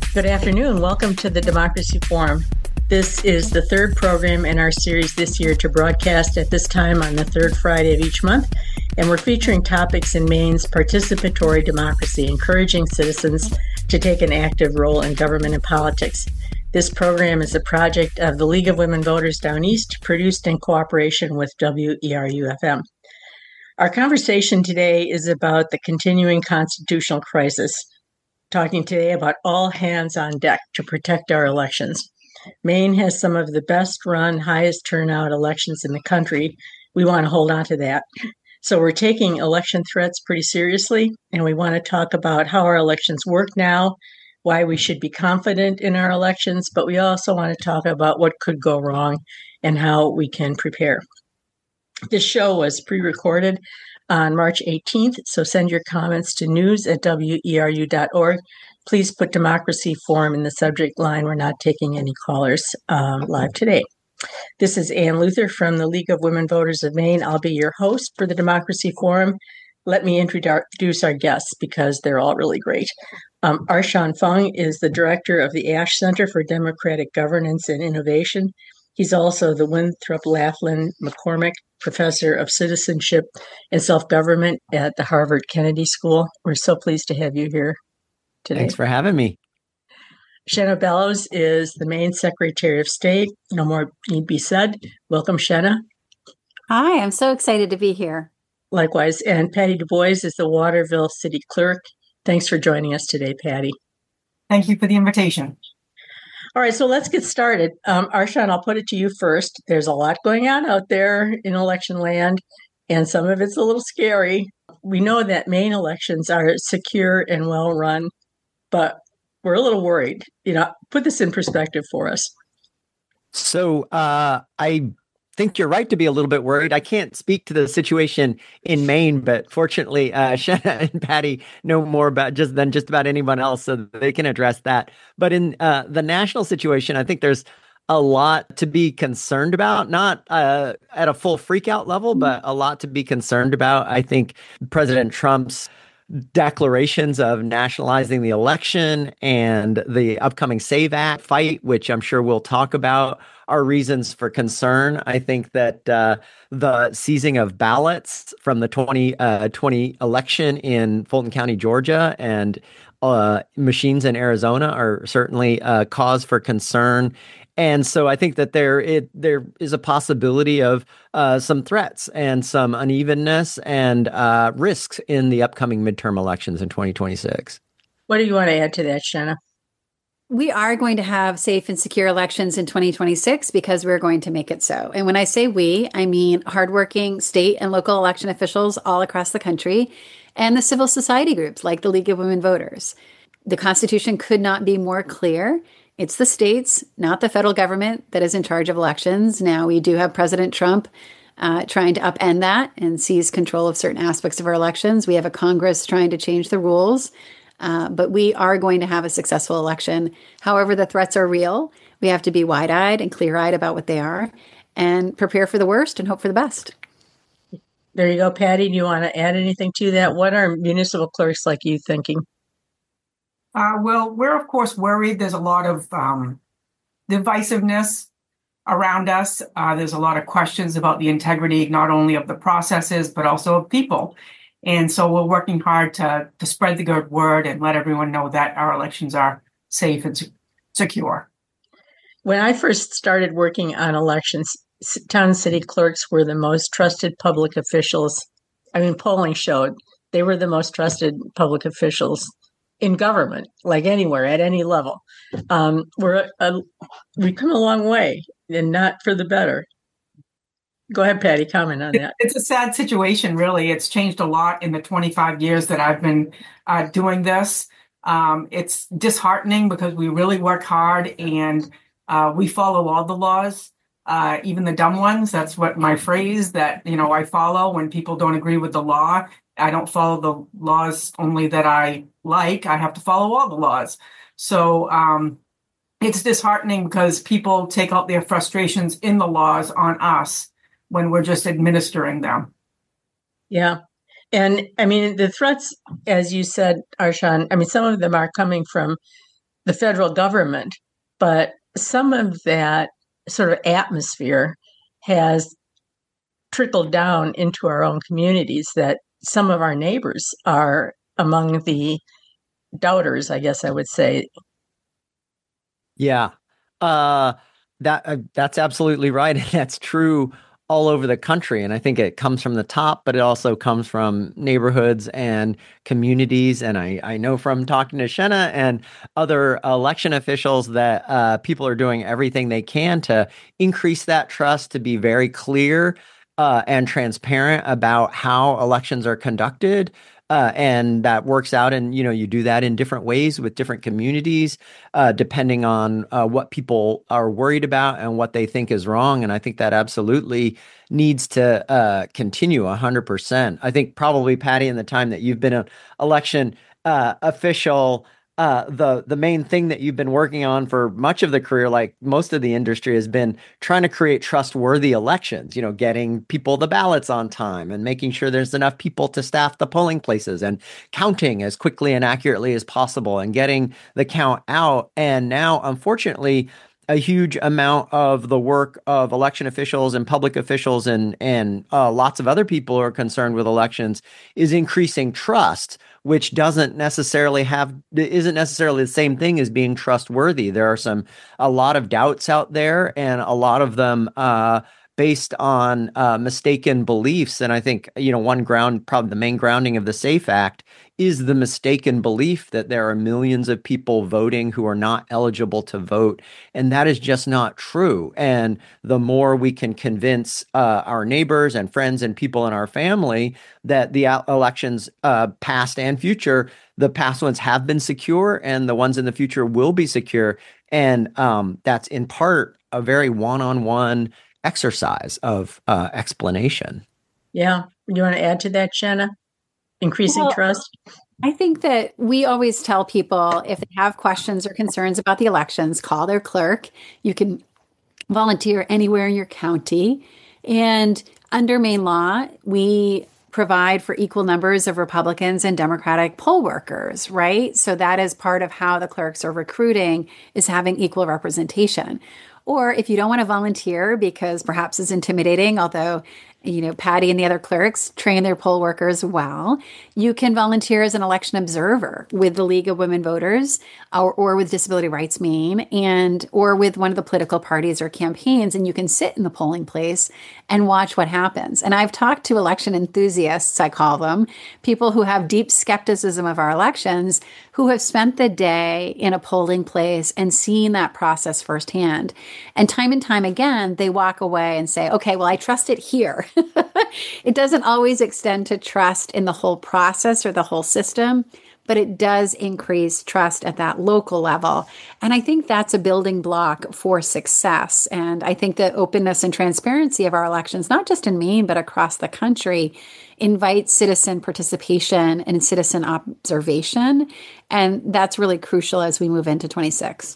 Good afternoon. Welcome to the Democracy Forum. This is the third program in our series this year to broadcast at this time on the third Friday of each month. And we're featuring topics in Maine's participatory democracy, encouraging citizens to take an active role in government and politics. This program is a project of the League of Women Voters Down East, produced in cooperation with WERU-FM. Our conversation today is about the continuing constitutional crisis, talking today about all hands on deck to protect our elections. Maine has some of the best run, highest turnout elections in the country. We want to hold on to that. So we're taking election threats pretty seriously, and we want to talk about how our elections work now, why we should be confident in our elections, but we also want to talk about what could go wrong and how we can prepare. This show was pre-recorded on March 18th, so send your comments to news@weru.org. Please put Democracy Forum in the subject line. We're not taking any callers live today. This is Ann Luther from the League of Women Voters of Maine. I'll be your host for the Democracy Forum. Let me introduce our guests because they're all really great. Arshan Fung is the director of the Ash Center for Democratic Governance and Innovation. He's also the Winthrop Laughlin McCormick Professor of Citizenship and Self-Government at the Harvard Kennedy School. We're so pleased to have you here today. Thanks for having me. Shenna Bellows is the Maine Secretary of State. No more need be said. Welcome, Shenna. Hi, I'm so excited to be here. Likewise. And Patty Du Bois is the Waterville City Clerk. Thanks for joining us today, Patty. Thank you for the invitation. All right, so let's get started. Arshan, I'll put it to you first. There's a lot going on out there in election land, and some of it's a little scary. We know that Maine elections are secure and well run, but we're a little worried. Put this in perspective for us. So I think you're right to be a little bit worried. I can't speak to the situation in Maine, but fortunately, Shenna and Patty know more about than just about anyone else, so they can address that. But in the national situation, I think there's a lot to be concerned about, not at a full freakout level, but a lot to be concerned about. I think President Trump's declarations of nationalizing the election and the upcoming SAVE Act fight, which I'm sure we'll talk about, are reasons for concern. I think that the seizing of ballots from the 2020 election in Fulton County, Georgia, and machines in Arizona are certainly a cause for concern. And so I think that there is a possibility of some threats and some unevenness and risks in the upcoming midterm elections in 2026. What do you want to add to that, Shenna? We are going to have safe and secure elections in 2026 because we're going to make it so. And when I say we, I mean hardworking state and local election officials all across the country and the civil society groups like the League of Women Voters. The Constitution could not be more clear. It's the states, not the federal government, that is in charge of elections. Now, we do have President Trump trying to upend that and seize control of certain aspects of our elections. We have a Congress trying to change the rules. But we are going to have a successful election. However, the threats are real. We have to be wide-eyed and clear-eyed about what they are and prepare for the worst and hope for the best. There you go, Patty. Do you want to add anything to that? What are municipal clerks like you thinking? Well, we're, of course, worried. There's a lot of divisiveness around us. There's a lot of questions about the integrity, not only of the processes, but also of people. And so we're working hard to spread the good word and let everyone know that our elections are safe and secure. When I first started working on elections, town and city clerks were the most trusted public officials. Polling showed they were the most trusted public officials in government, like anywhere, at any level. We've come a long way, and not for the better. Go ahead, Patty, comment on that. It's a sad situation, really. It's changed a lot in the 25 years that I've been doing this. It's disheartening because we really work hard and we follow all the laws, even the dumb ones. That's what my phrase that, I follow when people don't agree with the law. I don't follow the laws only that I like. I have to follow all the laws. So it's disheartening because people take out their frustrations in the laws on us when we're just administering them. Yeah. And the threats, as you said, Arshan, some of them are coming from the federal government, but some of that sort of atmosphere has trickled down into our own communities, that some of our neighbors are among the doubters, I guess I would say. Yeah, uh, that's absolutely right, and that's true all over the country. And I think it comes from the top, but it also comes from neighborhoods and communities. And I know from talking to Shenna and other election officials that people are doing everything they can to increase that trust, to be very clear and transparent about how elections are conducted. And that works out, and you do that in different ways with different communities, depending on what people are worried about and what they think is wrong. And I think that absolutely needs to continue 100%. I think probably, Patty, in the time that you've been an election official, the main thing that you've been working on for much of the career, like most of the industry, has been trying to create trustworthy elections, getting people the ballots on time and making sure there's enough people to staff the polling places and counting as quickly and accurately as possible and getting the count out. And now, unfortunately, a huge amount of the work of election officials and public officials and lots of other people who are concerned with elections is increasing trust, which isn't necessarily the same thing as being trustworthy. There are a lot of doubts out there, and a lot of them based on mistaken beliefs. And I think, probably the main grounding of the SAFE Act is the mistaken belief that there are millions of people voting who are not eligible to vote. And that is just not true. And the more we can convince our neighbors and friends and people in our family that the elections, past and future, the past ones have been secure and the ones in the future will be secure. And that's in part a very one-on-one exercise of explanation. Yeah. You want to add to that, Shenna? Increasing trust? I think that we always tell people, if they have questions or concerns about the elections, call their clerk. You can volunteer anywhere in your county. And under Maine law, we provide for equal numbers of Republicans and Democratic poll workers, right? So that is part of how the clerks are recruiting, is having equal representation. Or if you don't want to volunteer because perhaps it's intimidating, although Patty and the other clerks train their poll workers well, you can volunteer as an election observer with the League of Women Voters or with Disability Rights Maine or with one of the political parties or campaigns, and you can sit in the polling place and watch what happens. And I've talked to election enthusiasts, I call them, people who have deep skepticism of our elections, who have spent the day in a polling place and seen that process firsthand. And time again, they walk away and say, okay, well, I trust it here. It doesn't always extend to trust in the whole process or the whole system, but it does increase trust at that local level. And I think that's a building block for success. And I think the openness and transparency of our elections, not just in Maine, but across the country, invites citizen participation and citizen observation. And that's really crucial as we move into 26.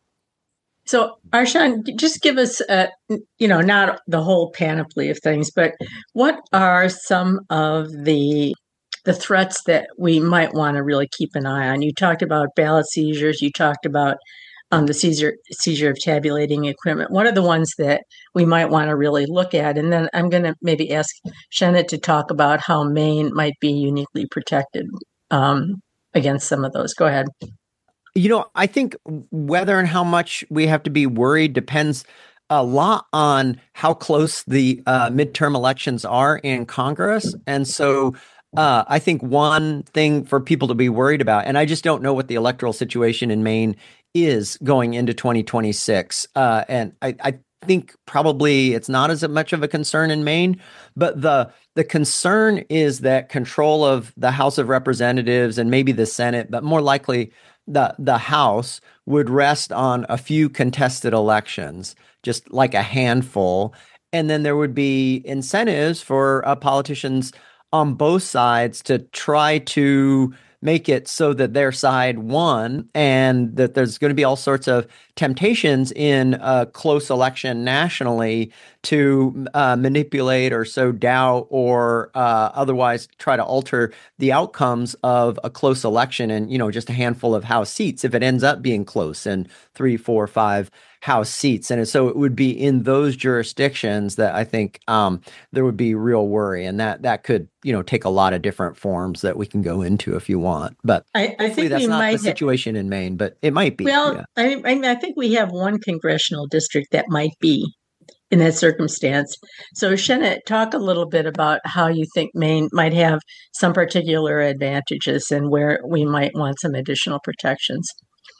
So, Arshan, just give us, not the whole panoply of things, but what are some of the threats that we might want to really keep an eye on? You talked about ballot seizures. You talked about the seizure of tabulating equipment. What are the ones that we might want to really look at? And then I'm going to maybe ask Shenna to talk about how Maine might be uniquely protected against some of those. Go ahead. I think whether and how much we have to be worried depends a lot on how close the midterm elections are in Congress. And so I think one thing for people to be worried about, and I just don't know what the electoral situation in Maine is going into 2026. And I think probably it's not as much of a concern in Maine, but the concern is that control of the House of Representatives and maybe the Senate, but more likely the House, would rest on a few contested elections, just like a handful. And then there would be incentives for politicians on both sides to try to make it so that their side won, and that there's going to be all sorts of temptations in a close election nationally to manipulate or sow doubt or otherwise try to alter the outcomes of a close election and, just a handful of House seats if it ends up being close and 3, 4, 5 House seats. And so it would be in those jurisdictions that I think there would be real worry, and that could, take a lot of different forms that we can go into if you want. But I think that's we not might the situation in Maine, but it might be. Well, yeah. I think we have one congressional district that might be in that circumstance. So, Shanna, talk a little bit about how you think Maine might have some particular advantages and where we might want some additional protections.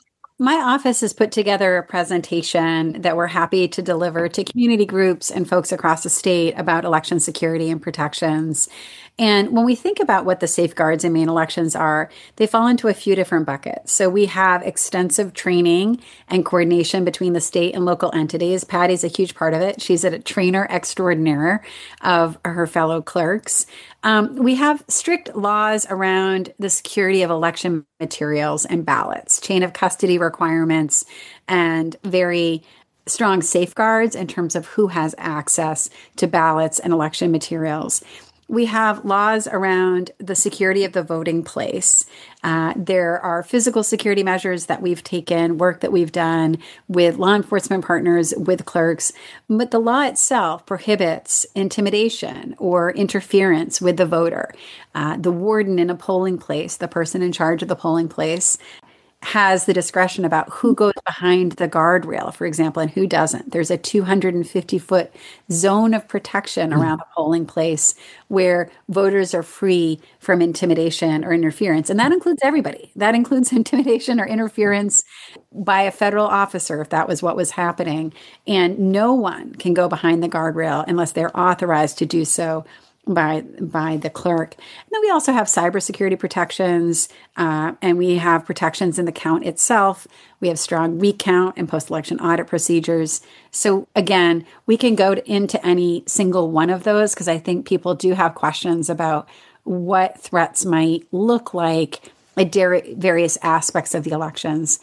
My office has put together a presentation that we're happy to deliver to community groups and folks across the state about election security and protections. And when we think about what the safeguards in Maine elections are, they fall into a few different buckets. So we have extensive training and coordination between the state and local entities. Patty's a huge part of it. She's a trainer extraordinaire of her fellow clerks. We have strict laws around the security of election materials and ballots, chain of custody requirements, and very strong safeguards in terms of who has access to ballots and election materials. We have laws around the security of the voting place. There are physical security measures that we've taken, work that we've done with law enforcement partners, with clerks. But the law itself prohibits intimidation or interference with the voter. The warden in a polling place, the person in charge of the polling place, has the discretion about who goes behind the guardrail, for example, and who doesn't. There's a 250-foot zone of protection around the polling place where voters are free from intimidation or interference. And that includes everybody. That includes intimidation or interference by a federal officer, if that was what was happening. And no one can go behind the guardrail unless they're authorized to do so by the clerk. And then we also have cybersecurity protections, and we have protections in the count itself. We have strong recount and post-election audit procedures. So again, we can go into any single one of those because I think people do have questions about what threats might look like at various aspects of the elections.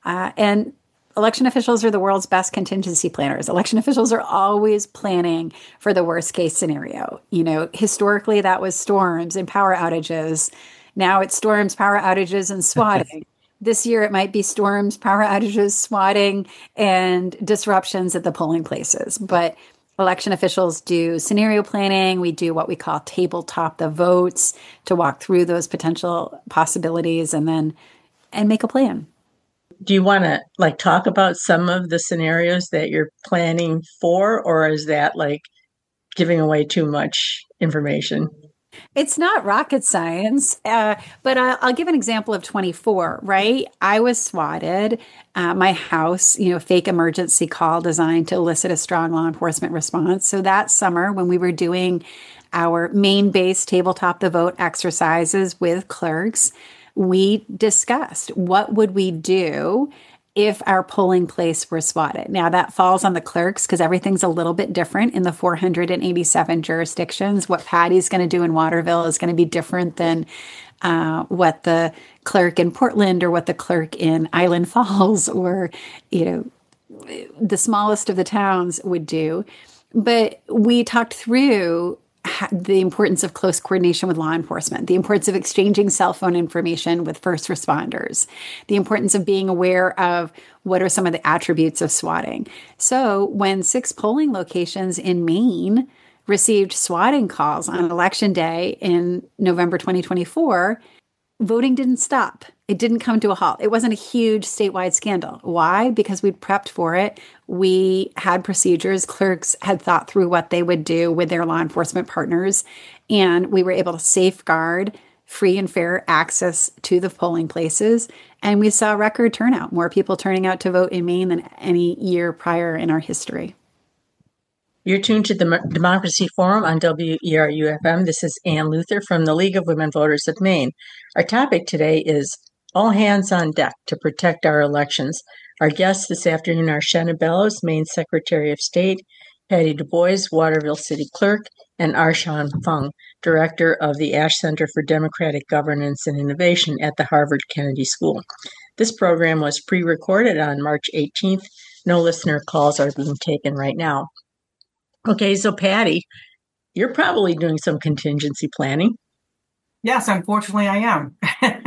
And election officials are the world's best contingency planners. Election officials are always planning for the worst case scenario. Historically, that was storms and power outages. Now it's storms, power outages, and swatting. This year, it might be storms, power outages, swatting, and disruptions at the polling places. But election officials do scenario planning. We do what we call tabletop the votes to walk through those potential possibilities and make a plan. Do you want to talk about some of the scenarios that you're planning for, or is that giving away too much information? It's not rocket science, but I'll give an example of 24, right? I was swatted. My house, fake emergency call designed to elicit a strong law enforcement response. So that summer when we were doing our Maine-based tabletop the vote exercises with clerks, we discussed what would we do if our polling place were swatted. Now that falls on the clerks because everything's a little bit different in the 487 jurisdictions. What Patty's going to do in Waterville is going to be different than what the clerk in Portland or what the clerk in Island Falls or, the smallest of the towns would do. But we talked through the importance of close coordination with law enforcement, the importance of exchanging cell phone information with first responders, the importance of being aware of what are some of the attributes of swatting. So when 6 polling locations in Maine received swatting calls on Election Day in November 2024, voting didn't stop. It didn't come to a halt. It wasn't a huge statewide scandal. Why? Because we'd prepped for it. We had procedures. Clerks had thought through what they would do with their law enforcement partners, and we were able to safeguard free and fair access to the polling places. And we saw record turnout, more people turning out to vote in Maine than any year prior in our history. You're tuned to the Democracy Forum on WERU-FM. This is Ann Luther from the League of Women Voters of Maine. Our topic today is all hands on deck to protect our elections. Our guests this afternoon are Shanna Bellows, Maine Secretary of State, Patty Du Bois, Waterville City Clerk, and Arshan Fung, director of the Ash Center for Democratic Governance and Innovation at the Harvard Kennedy School. This program was pre-recorded on March 18th. No listener calls are being taken right now. Okay, so Patty, you're probably doing some contingency planning. Yes, unfortunately, I am.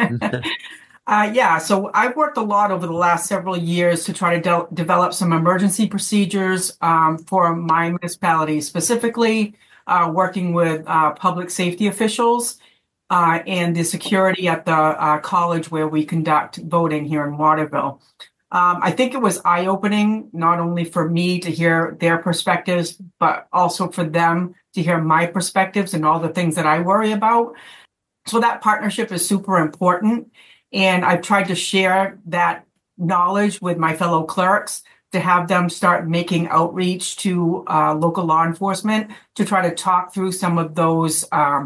So I've worked a lot over the last several years to try to develop some emergency procedures for my municipality, specifically working with public safety officials and the security at the college where we conduct voting here in Waterville. I think it was eye-opening, not only for me to hear their perspectives, but also for them to hear my perspectives and all the things that I worry about. So that partnership is super important. And I've tried to share that knowledge with my fellow clerks to have them start making outreach to local law enforcement to try to talk through some of those,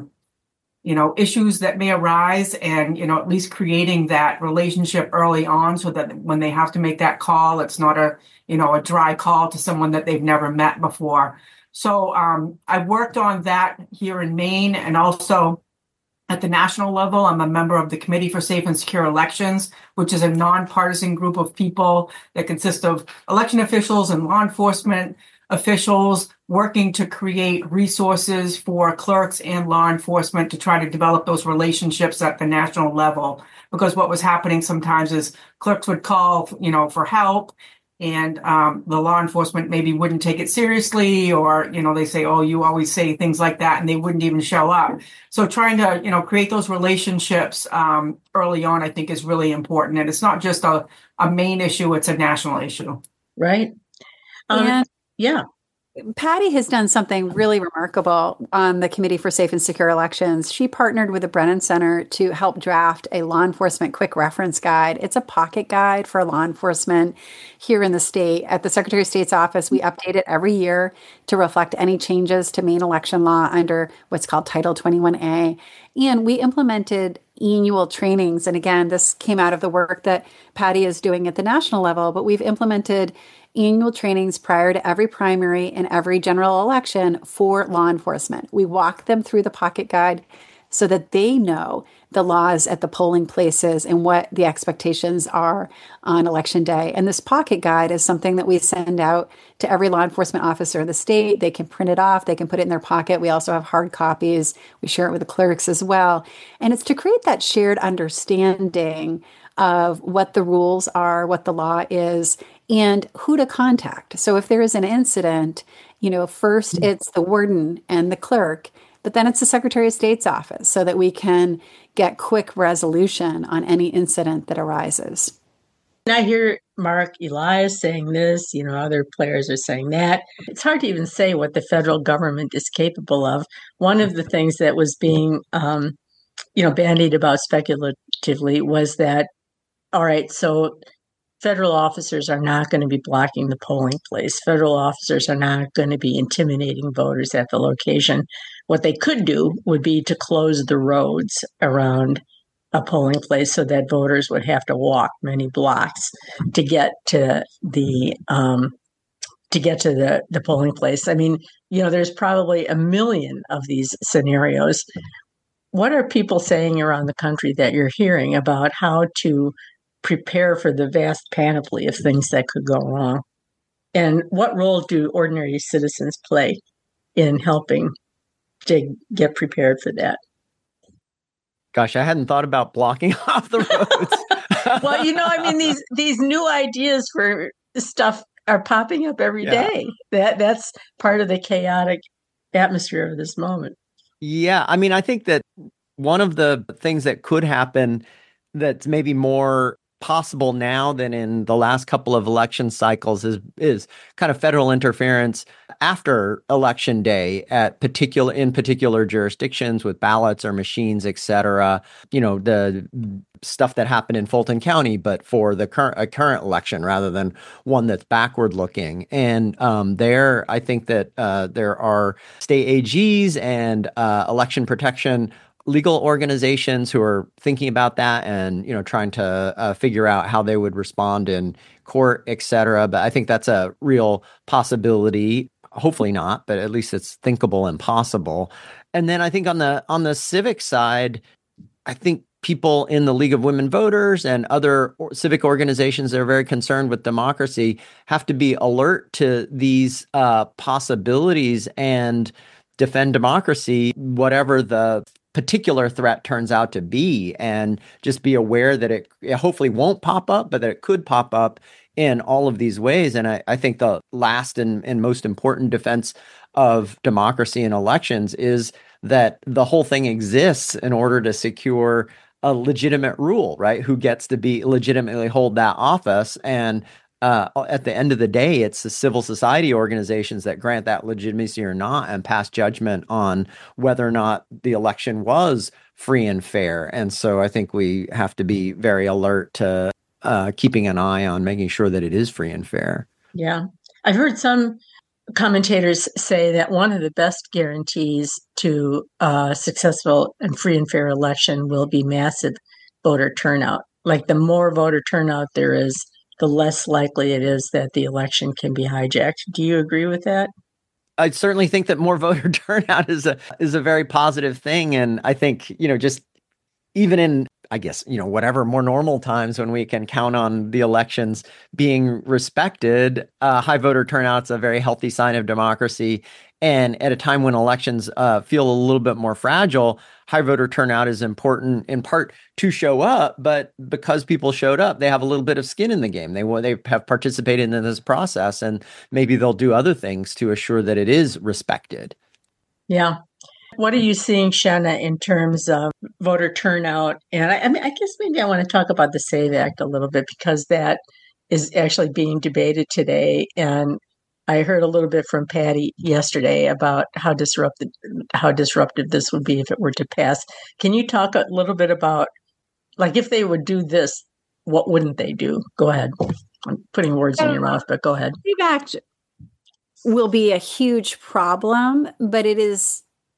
issues that may arise and, at least creating that relationship early on so that when they have to make that call, it's not a dry call to someone that they've never met before. So I've worked on that here in Maine, and also at the national level, I'm a member of the Committee for Safe and Secure Elections, which is a nonpartisan group of people that consist of election officials and law enforcement officials working to create resources for clerks and law enforcement to try to develop those relationships at the national level. Because what was happening sometimes is clerks would call, for help, and the law enforcement maybe wouldn't take it seriously, or, they say, oh, you always say things like that, and they wouldn't even show up. So trying to, create those relationships early on, I think, is really important. And it's not just a main issue, it's a national issue. Right. Yeah. Patty has done something really remarkable on the Committee for Safe and Secure Elections. She partnered with the Brennan Center to help draft a law enforcement quick reference guide. It's a pocket guide for law enforcement here in the state. At the Secretary of State's office, we update it every year to reflect any changes to Maine election law under what's called Title 21A. And we implemented annual trainings. And again, this came out of the work that Patty is doing at the national level, but we've implemented annual trainings prior to every primary and every general election for law enforcement. We walk them through the pocket guide so that they know the laws at the polling places and what the expectations are on election day. And this pocket guide is something that we send out to every law enforcement officer in the state. They can print it off, they can put it in their pocket. We also have hard copies. We share it with the clerks as well. And it's to create that shared understanding of what the rules are, what the law is, and who to contact. So if there is an incident, first it's the warden and the clerk, but then it's the Secretary of State's office so that we can get quick resolution on any incident that arises. And I hear Mark Elias saying this, other players are saying that. It's hard to even say what the federal government is capable of. One of the things that was being, bandied about speculatively was that, all right, so federal officers are not going to be blocking the polling place. Federal officers are not going to be intimidating voters at the location. What they could do would be to close the roads around a polling place so that voters would have to walk many blocks to get to the polling place. I mean, there's probably a million of these scenarios. What are people saying around the country that you're hearing about how to prepare for the vast panoply of things that could go wrong? And what role do ordinary citizens play in helping to get prepared for that? Gosh, I hadn't thought about blocking off the roads. Well, these new ideas for stuff are popping up every day. That's part of the chaotic atmosphere of this moment. Yeah, I think that one of the things that could happen that's maybe more possible now than in the last couple of election cycles is kind of federal interference after election day in particular jurisdictions with ballots or machines, et cetera. The stuff that happened in Fulton County, but for the current election rather than one that's backward looking. And there, I think that there are state AGs and election protection legal organizations who are thinking about that and, trying to figure out how they would respond in court, et cetera. But I think that's a real possibility. Hopefully not, but at least it's thinkable and possible. And then I think on the civic side, I think people in the League of Women Voters and other civic organizations that are very concerned with democracy have to be alert to these possibilities and defend democracy, whatever the particular threat turns out to be, and just be aware that it hopefully won't pop up, but that it could pop up in all of these ways. And I think the last and most important defense of democracy in elections is that the whole thing exists in order to secure a legitimate rule, right? Who gets to be legitimately hold that office. And at the end of the day, it's the civil society organizations that grant that legitimacy or not and pass judgment on whether or not the election was free and fair. And so I think we have to be very alert to keeping an eye on making sure that it is free and fair. Yeah. I've heard some commentators say that one of the best guarantees to a successful and free and fair election will be massive voter turnout. Like the more voter turnout there is, the less likely it is that the election can be hijacked. Do you agree with that? I certainly think that more voter turnout is a very positive thing. And I think, just even in, I guess, whatever more normal times when we can count on the elections being respected, high voter turnout's a very healthy sign of democracy. And at a time when elections feel a little bit more fragile, high voter turnout is important in part to show up. But because people showed up, they have a little bit of skin in the game. They have participated in this process, and maybe they'll do other things to assure that it is respected. Yeah. What are you seeing, Shanna, in terms of voter turnout? And I guess maybe I want to talk about the SAVE Act a little bit, because that is actually being debated today. And I heard a little bit from Patty yesterday about how disruptive this would be if it were to pass. Can you talk a little bit about, like, if they would do this, what wouldn't they do? Go ahead. I'm putting words in your mouth, but go ahead. SAVE Act will be a huge problem, but it is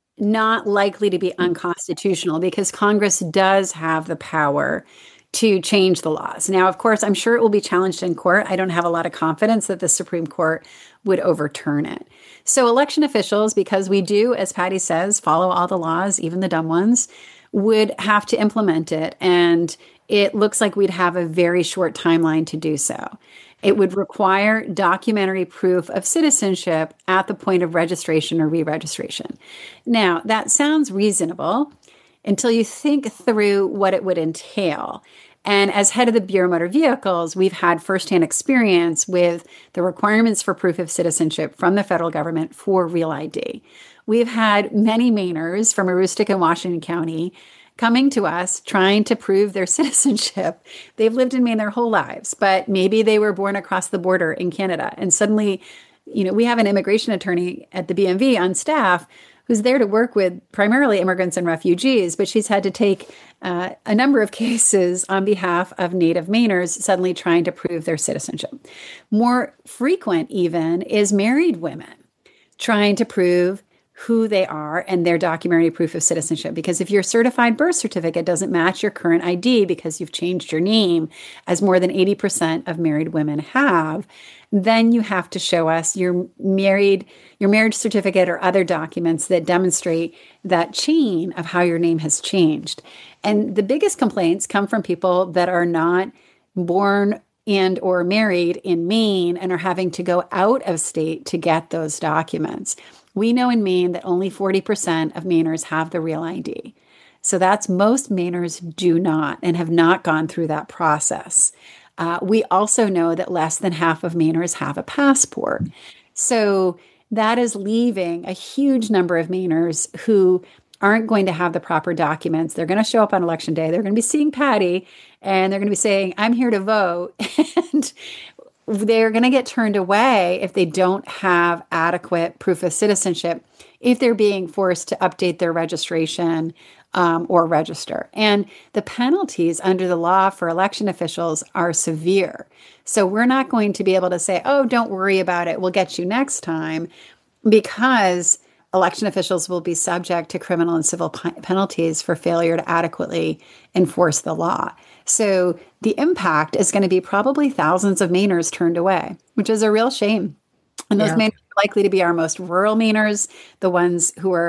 not likely to be unconstitutional because Congress does have the power to change the laws. Now, of course, I'm sure it will be challenged in court. I don't have a lot of confidence that the Supreme Court would overturn it. So election officials, because we do, as Patty says, follow all the laws, even the dumb ones, would have to implement it. And it looks like we'd have a very short timeline to do so. It would require documentary proof of citizenship at the point of registration or re-registration. Now, that sounds reasonable until you think through what it would entail. And as head of the Bureau of Motor Vehicles, we've had firsthand experience with the requirements for proof of citizenship from the federal government for Real ID. We've had many Mainers from Aroostook and Washington County coming to us trying to prove their citizenship. They've lived in Maine their whole lives, but maybe they were born across the border in Canada. And suddenly, we have an immigration attorney at the BMV on staff who's there to work with primarily immigrants and refugees, but she's had to take a number of cases on behalf of Native Mainers suddenly trying to prove their citizenship. More frequent even is married women trying to prove who they are and their documentary proof of citizenship. Because if your certified birth certificate doesn't match your current ID because you've changed your name, as more than 80% of married women have, then you have to show us your marriage certificate or other documents that demonstrate that chain of how your name has changed. And the biggest complaints come from people that are not born and or married in Maine and are having to go out of state to get those documents. We know in Maine that only 40% of Mainers have the Real ID. So that's most Mainers do not and have not gone through that process. We also know that less than half of Mainers have a passport. So that is leaving a huge number of Mainers who aren't going to have the proper documents. They're going to show up on election day. They're going to be seeing Patty and they're going to be saying, I'm here to vote. And they're going to get turned away if they don't have adequate proof of citizenship, if they're being forced to update their registration or register. And the penalties under the law for election officials are severe. So we're not going to be able to say, oh, don't worry about it, we'll get you next time, because election officials will be subject to criminal and civil penalties for failure to adequately enforce the law. So the impact is going to be probably thousands of Mainers turned away, which is a real shame. And those Mainers are likely to be our most rural Mainers, the ones who are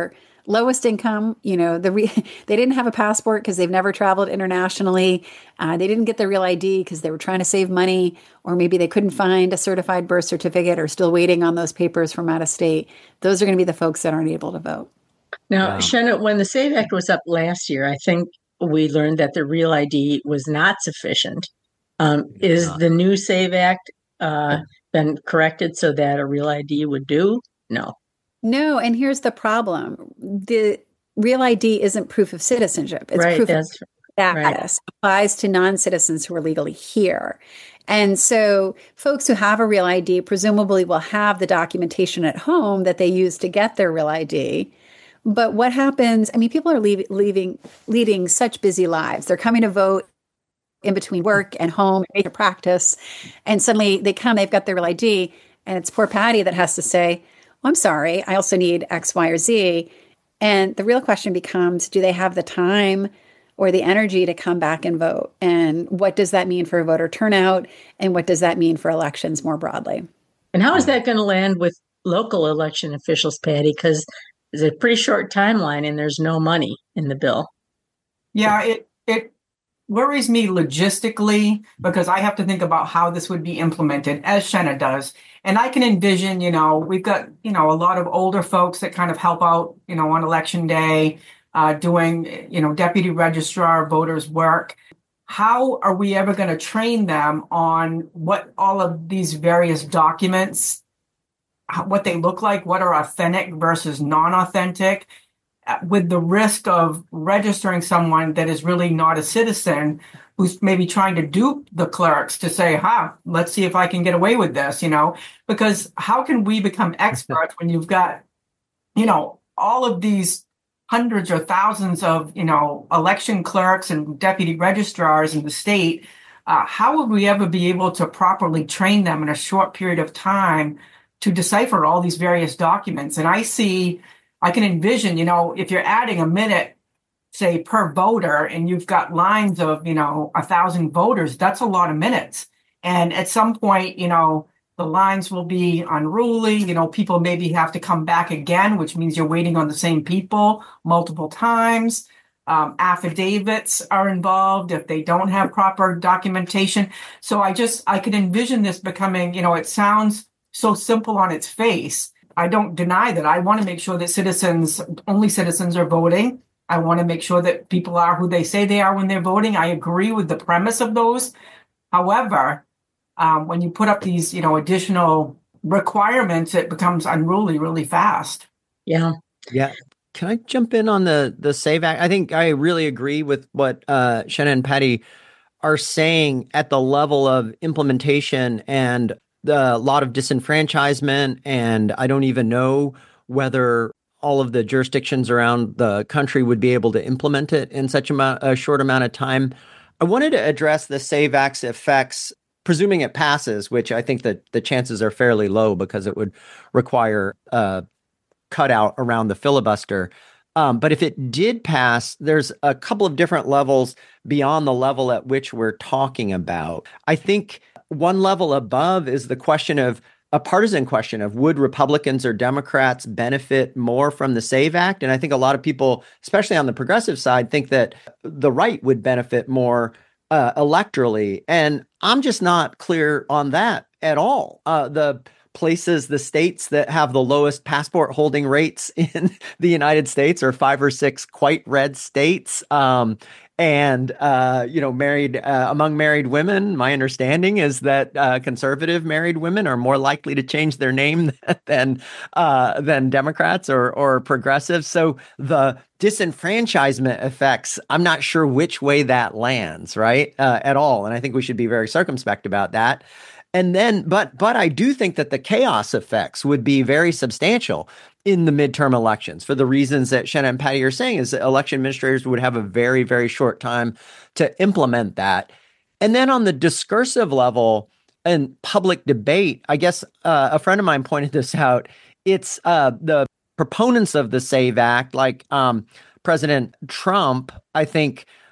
lowest income, they didn't have a passport because they've never traveled internationally. They didn't get the real ID because they were trying to save money, or maybe they couldn't find a certified birth certificate or still waiting on those papers from out of state. Those are going to be the folks that aren't able to vote. Now, Wow. Shanna, when the SAVE Act was up last year, I think we learned that the real ID was not sufficient. Is the new SAVE Act been corrected so that a real ID would do? No. No, and here's the problem. The real ID isn't proof of citizenship. It's Right, proof of that's right. status. Applies to non-citizens who are legally here. And so folks who have a real ID presumably will have the documentation at home that they use to get their real ID. But what happens? I mean, people are leading such busy lives. They're coming to vote in between work and home, and practice, and suddenly they've got their real ID, and it's poor Patty that has to say, "I'm sorry, I also need X, Y, or Z." And the real question becomes, do they have the time or the energy to come back and vote? And what does that mean for voter turnout? And what does that mean for elections more broadly? And how is that going to land with local election officials, Patty? Because it's a pretty short timeline and there's no money in the bill. Yeah, it worries me logistically because I have to think about how this would be implemented, as Shanna does. And I can envision, we've got, a lot of older folks that kind of help out, on election day, doing, deputy registrar voters work. How are we ever going to train them on what all of these various documents, what they look like, what are authentic versus non-authentic, with the risk of registering someone that is really not a citizen who's maybe trying to dupe the clerks to say, let's see if I can get away with this, because how can we become experts when you've got, all of these hundreds or thousands of, election clerks and deputy registrars in the state? How would we ever be able to properly train them in a short period of time to decipher all these various documents? And I can envision, if you're adding a minute, say, per voter, and you've got lines of, 1,000 voters, that's a lot of minutes. And at some point, the lines will be unruly. People maybe have to come back again, which means you're waiting on the same people multiple times. Affidavits are involved if they don't have proper documentation. So I could envision this becoming, it sounds so simple on its face. I don't deny that. I want to make sure that only citizens are voting. I want to make sure that people are who they say they are when they're voting. I agree with the premise of those. However, when you put up these, additional requirements, it becomes unruly really fast. Yeah. Yeah. Can I jump in on the SAVE Act? I think I really agree with what Shanna and Patty are saying at the level of implementation and a lot of disenfranchisement, and I don't even know whether all of the jurisdictions around the country would be able to implement it in such a short amount of time. I wanted to address the SAVE Act's effects, presuming it passes, which I think that the chances are fairly low because it would require a cutout around the filibuster. But if it did pass, there's a couple of different levels beyond the level at which we're talking about. I think one level above is the question of a partisan question of would Republicans or Democrats benefit more from the SAVE Act? And I think a lot of people, especially on the progressive side, think that the right would benefit more electorally. And I'm just not clear on that at all. The states that have the lowest passport holding rates in the United States are 5 or 6 quite red states. Married among married women, my understanding is that conservative married women are more likely to change their name than Democrats or progressives. So the disenfranchisement effects, I'm not sure which way that lands, right, at all. And I think we should be very circumspect about that. And then, but I do think that the chaos effects would be very substantial in the midterm elections for the reasons that Shanna and Patty are saying, is that election administrators would have a very, very short time to implement that. And then on the discursive level and public debate, I guess a friend of mine pointed this out. It's the proponents of the SAVE Act, like President Trump, I think,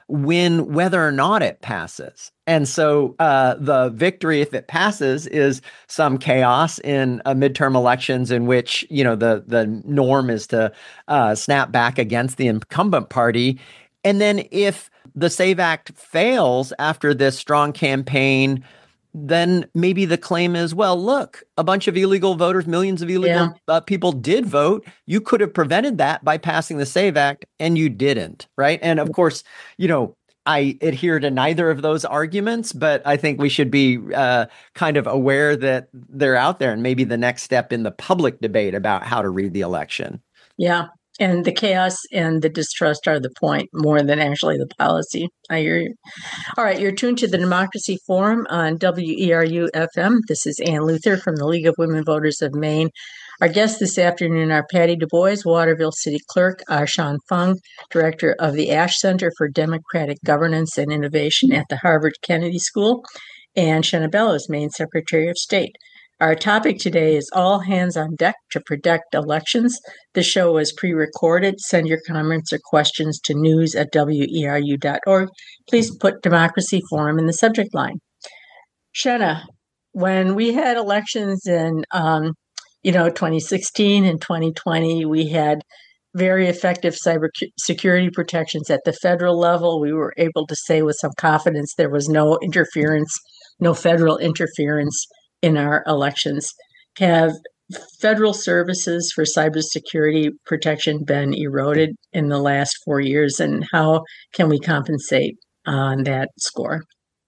whether or not it passes. And so the victory, if it passes, is some chaos in midterm elections in which, the norm is to snap back against the incumbent party. And then if the SAVE Act fails after this strong campaign, then maybe the claim is, well, look, a bunch of illegal voters, millions of illegal people did vote. You could have prevented that by passing the SAVE Act, and you didn't, right? And of course, I adhere to neither of those arguments, but I think we should be kind of aware that they're out there and maybe the next step in the public debate about how to read the election. Yeah. And the chaos and the distrust are the point more than actually the policy. I hear you. All right, you're tuned to the Democracy Forum on WERU-FM. This is Ann Luther from the League of Women Voters of Maine. Our guests this afternoon are Patty Du Bois, Waterville City Clerk, Shan Fung, Director of the Ash Center for Democratic Governance and Innovation at the Harvard Kennedy School, and Shenna Bellows, Maine Secretary of State. Our topic today is all hands on deck to protect elections. The show was pre-recorded. Send your comments or questions to news@weru.org. Please put Democracy Forum in the subject line. Shenna, when we had elections in 2016 and 2020, we had very effective cybersecurity protections at the federal level. We were able to say with some confidence there was no interference, no federal interference in our elections. Have federal services for cybersecurity protection been eroded in the last 4 years, and how can we compensate on that score?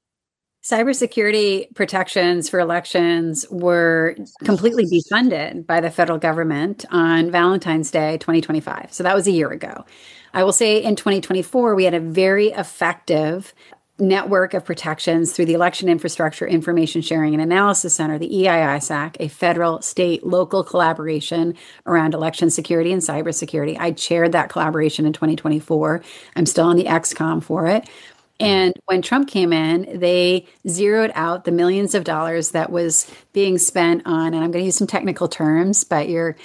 Cybersecurity protections for elections were completely defunded by the federal government on Valentine's Day 2025. So that was a year ago. I will say in 2024, we had a very effective network of protections through the Election Infrastructure Information Sharing and Analysis Center, the EISAC, a federal, state, local collaboration around election security and cybersecurity. I chaired that collaboration in 2024. I'm still on the XCOM for it. And when Trump came in, they zeroed out the millions of dollars that was being spent on, and I'm going to use some technical terms, but your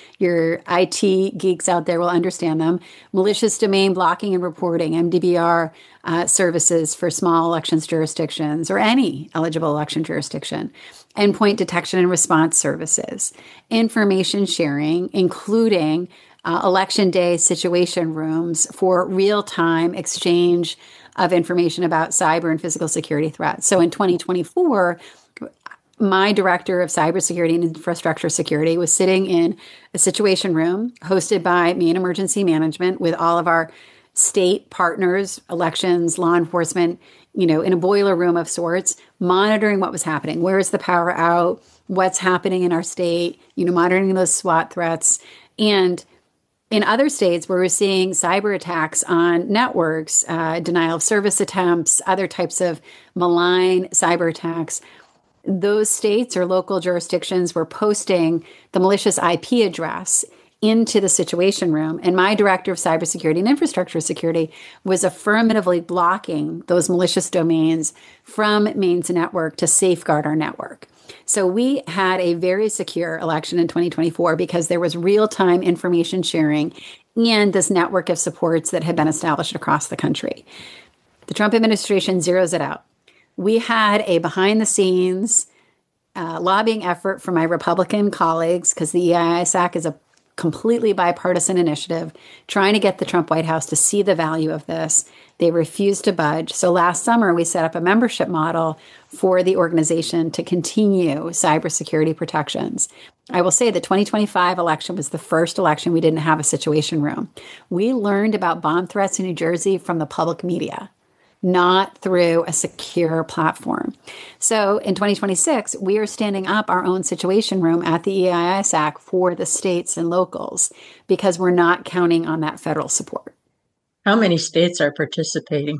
IT geeks out there will understand them, malicious domain blocking and reporting, MDBR services for small elections jurisdictions or any eligible election jurisdiction, endpoint detection and response services, information sharing, including election day situation rooms for real-time exchange of information about cyber and physical security threats. So in 2024, my director of cybersecurity and infrastructure security was sitting in a situation room hosted by Maine Emergency Management with all of our state partners, elections, law enforcement, in a boiler room of sorts, monitoring what was happening. Where is the power out? What's happening in our state? Monitoring those SWAT threats. And in other states where we're seeing cyber attacks on networks, denial of service attempts, other types of malign cyber attacks, those states or local jurisdictions were posting the malicious IP address into the situation room. And my director of cybersecurity and infrastructure security was affirmatively blocking those malicious domains from Maine's network to safeguard our network. So we had a very secure election in 2024 because there was real-time information sharing and this network of supports that had been established across the country. The Trump administration zeroes it out. We had a behind-the-scenes lobbying effort from my Republican colleagues because the EISAC is a completely bipartisan initiative trying to get the Trump White House to see the value of this. They refused to budge. So last summer, we set up a membership model for the organization to continue cybersecurity protections. I will say the 2025 election was the first election we didn't have a situation room. We learned about bomb threats in New Jersey from the public media, not through a secure platform. So in 2026, we are standing up our own situation room at the EISAC for the states and locals because we're not counting on that federal support. How many states are participating?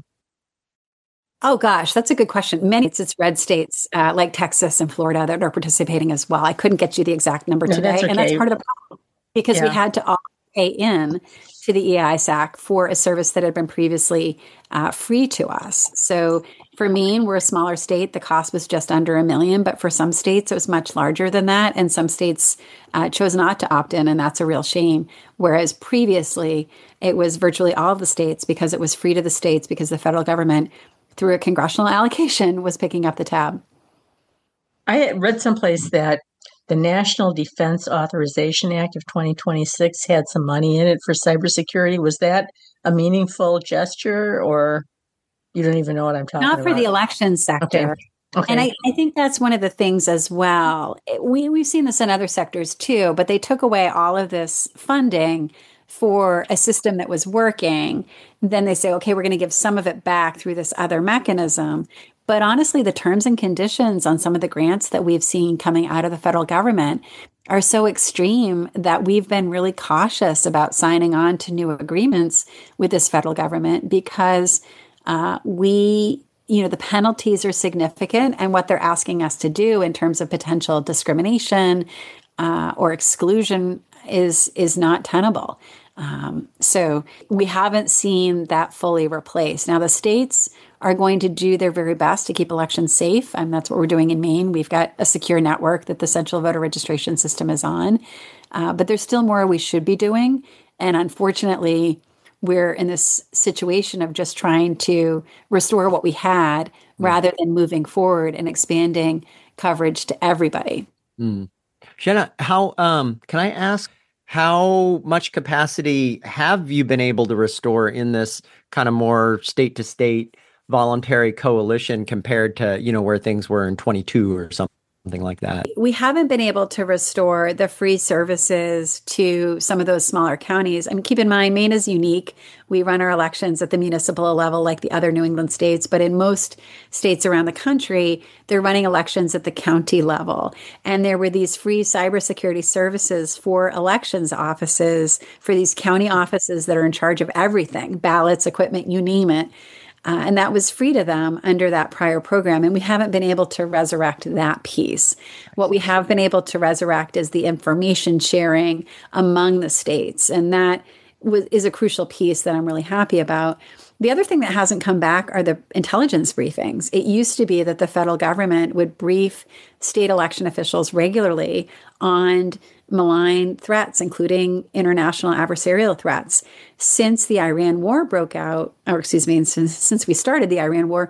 Oh, gosh, that's a good question. Many, it's red states like Texas and Florida that are participating as well. I couldn't get you the exact number today. That's okay. And that's part of the problem because we had to all pay in to the EISAC for a service that had been previously free to us. So for Maine, we're a smaller state. The cost was just under $1 million, but for some states, it was much larger than that. And some states chose not to opt in, and that's a real shame. Whereas previously, it was virtually all of the states because it was free to the states because the federal government, through a congressional allocation, was picking up the tab. I had read someplace that the National Defense Authorization Act of 2026 had some money in it for cybersecurity. Was that a meaningful gesture, or you don't even know what I'm talking about? Not for the election sector. Okay. And I think that's one of the things as well. We've seen this in other sectors too, but they took away all of this funding for a system that was working. Then they say, okay, we're going to give some of it back through this other mechanism. But honestly, the terms and conditions on some of the grants that we've seen coming out of the federal government are so extreme that we've been really cautious about signing on to new agreements with this federal government because the penalties are significant, and what they're asking us to do in terms of potential discrimination or exclusion is not tenable. So we haven't seen that fully replaced. Now, the states are going to do their very best to keep elections safe. And that's what we're doing in Maine. We've got a secure network that the central voter registration system is on. But there's still more we should be doing. And unfortunately, we're in this situation of just trying to restore what we had rather than moving forward and expanding coverage to everybody. Shanna, how can I ask, how much capacity have you been able to restore in this kind of more state-to-state voluntary coalition compared to, where things were in 22 or something like that? We haven't been able to restore the free services to some of those smaller counties. I mean, keep in mind, Maine is unique. We run our elections at the municipal level like the other New England states, but in most states around the country, they're running elections at the county level. And there were these free cybersecurity services for elections offices, for these county offices that are in charge of everything, ballots, equipment, you name it. And that was free to them under that prior program. And we haven't been able to resurrect that piece. What we have been able to resurrect is the information sharing among the states. And that is a crucial piece that I'm really happy about. The other thing that hasn't come back are the intelligence briefings. It used to be that the federal government would brief state election officials regularly on malign threats, including international adversarial threats. Since the Iran war broke out, since we started the Iran war,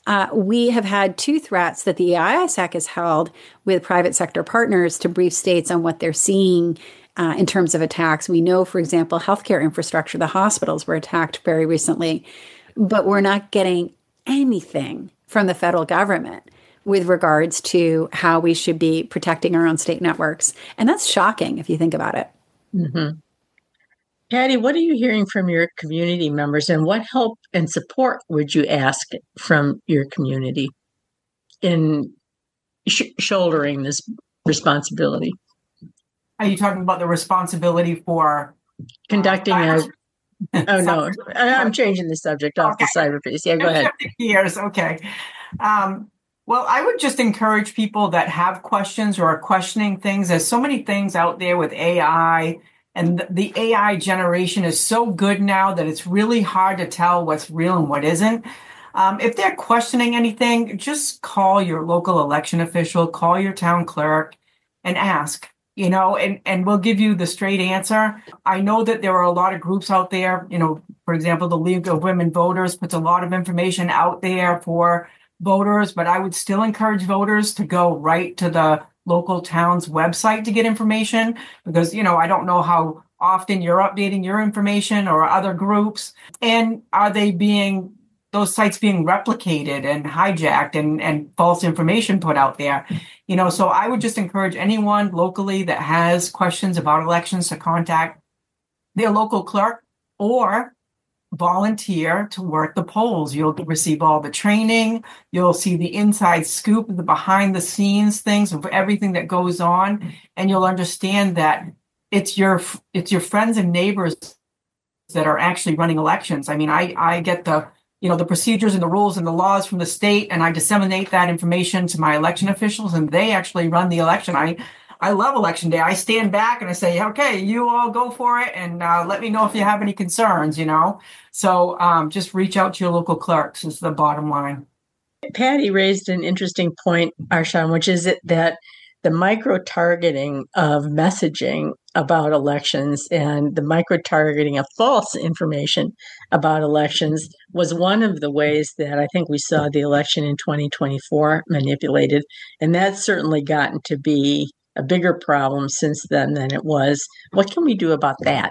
we have had 2 threats that the EISAC has held with private sector partners to brief states on what they're seeing in terms of attacks. We know, for example, healthcare infrastructure, the hospitals were attacked very recently, but we're not getting anything from the federal government with regards to how we should be protecting our own state networks. And that's shocking if you think about it. Mm-hmm. Patty, what are you hearing from your community members, and what help and support would you ask from your community in shouldering this responsibility? Are you talking about the responsibility for conducting no, I'm changing the subject off the cyber piece. Yeah, go ahead. Years, okay. Well, I would just encourage people that have questions or are questioning things. There's so many things out there with AI, and the AI generation is so good now that it's really hard to tell what's real and what isn't. If they're questioning anything, just call your local election official, call your town clerk, and ask. And we'll give you the straight answer. I know that there are a lot of groups out there, for example, the League of Women Voters puts a lot of information out there for voters, but I would still encourage voters to go right to the local town's website to get information because, I don't know how often you're updating your information or other groups. And are those sites being replicated and hijacked and false information put out there? So I would just encourage anyone locally that has questions about elections to contact their local clerk or volunteer to work the polls. You'll receive all the training. You'll see the inside scoop, the behind the scenes things of everything that goes on. And you'll understand that it's your friends and neighbors that are actually running elections. I mean, I get the procedures and the rules and the laws from the state, and I disseminate that information to my election officials, and they actually run the election. I love election day. I stand back and I say, okay, you all go for it, and let me know if you have any concerns, So just reach out to your local clerks is the bottom line. Patty raised an interesting point, Arshan, which is that the micro-targeting of messaging about elections and the micro-targeting of false information about elections was one of the ways that I think we saw the election in 2024 manipulated. And that's certainly gotten to be a bigger problem since then than it was. What can we do about that?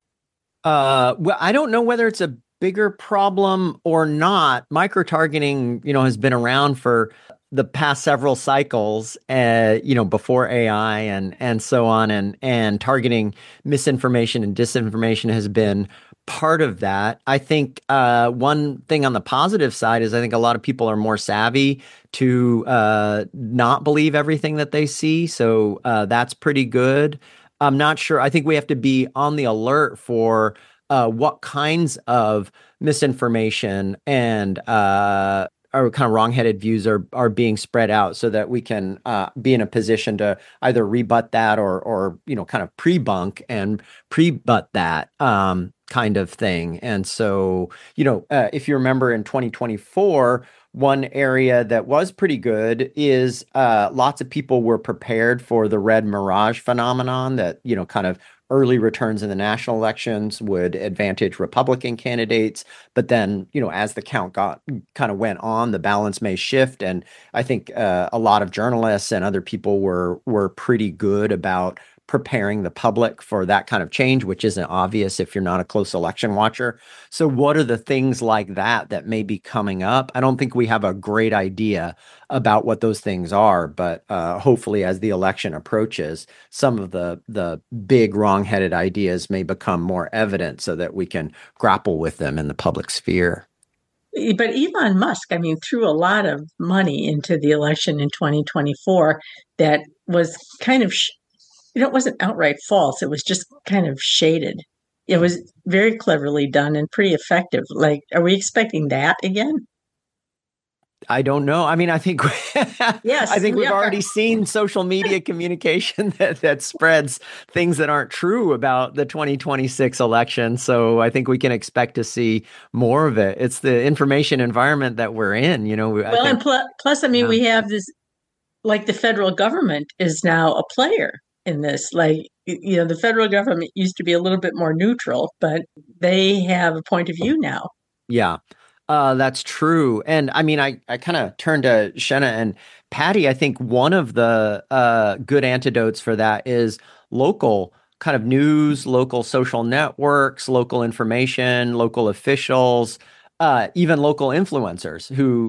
Well, I don't know whether it's a bigger problem or not. Micro-targeting, has been around for the past several cycles, before AI and so on, and targeting misinformation and disinformation has been part of that. I think one thing on the positive side is I think a lot of people are more savvy to not believe everything that they see. So that's pretty good. I'm not sure. I think we have to be on the alert for what kinds of misinformation and or kind of wrong-headed views are being spread out, so that we can be in a position to either rebut that or kind of pre-bunk and pre-butt that kind of thing. And so if you remember in 2024, one area that was pretty good is lots of people were prepared for the red mirage phenomenon that kind of early returns in the national elections would advantage Republican candidates. But then, as the count went on, the balance may shift. And I think a lot of journalists and other people were pretty good about preparing the public for that kind of change, which isn't obvious if you're not a close election watcher. So what are the things like that may be coming up? I don't think we have a great idea about what those things are, but hopefully as the election approaches, some of the big wrong-headed ideas may become more evident so that we can grapple with them in the public sphere. But Elon Musk, threw a lot of money into the election in 2024 that was kind of it wasn't outright false. It was just kind of shaded. It was very cleverly done and pretty effective. Like, are we expecting that again? I don't know. I think yes, I think we've already seen social media communication that spreads things that aren't true about the 2026 election. So I think we can expect to see more of it. It's the information environment that we're in. And plus, we have this, like the federal government is now a player in this. Like, the federal government used to be a little bit more neutral, but they have a point of view now. Yeah. That's true. And I kind of turn to Shenna and Patty. I think one of the good antidotes for that is local kind of news, local social networks, local information, local officials, even local influencers who,